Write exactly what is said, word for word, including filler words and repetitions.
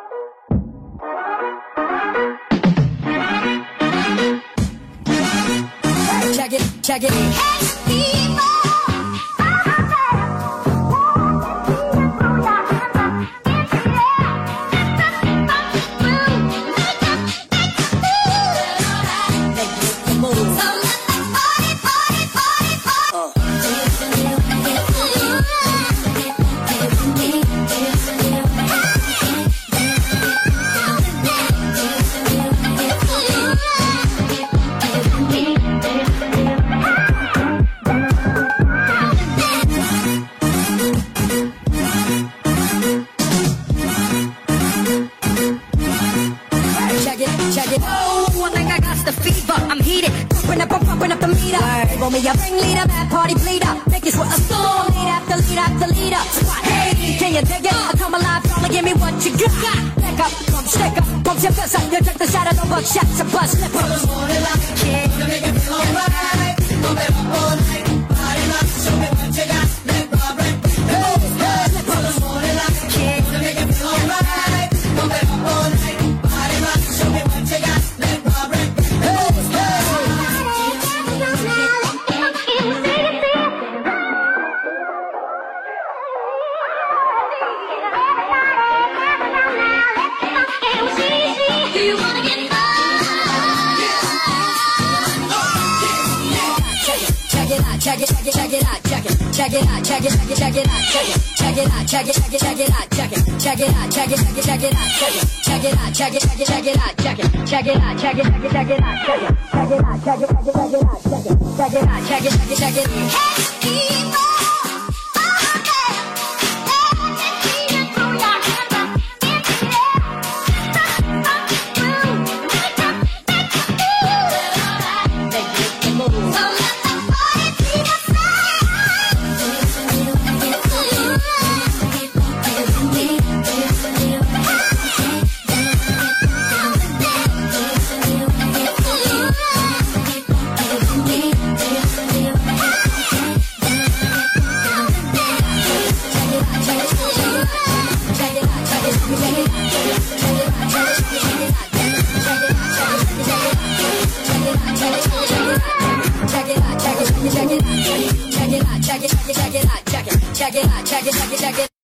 Check it, check it. Hey, people. Check it. Oh, I think I got the fever. I'm heated. Pumping up, I'm pumping up the meter. Roll me a ringleader, bad party bleeder. Make it with a storm. Lead after lead after leader. Hey, can you dig it? I come alive, y'all give me what you got. Back up, come stick up. Pump your fist up. You check the shadow, no buck shots, a buzz slip up. Morning like a kid. You make it feel alright. Move it up all night. Party rock, show me what you got. Let Bob break. Hey, hey, slip up. Morning like a kid. You make it feel alright. Move it up all night. Party rock, show me what you got. Let Bob break. Hey, hey. Do you wanna get Check it out, check it, check it, check it out, check it, check it out, check it, check it, check it out, check it, check it out, check it, check it, check it out, check it, check it out, check it, check it, check it out, check it, check it out, check it, check it, check it out, check it, check it out, check it, check it, check it out, check it, check it out, check it, check it, check it out, check it, check it out, check it, check it, check it. Hey, people. Check it out, check it, check it, check it out, check it, check it out, check it, check it, check it, check it.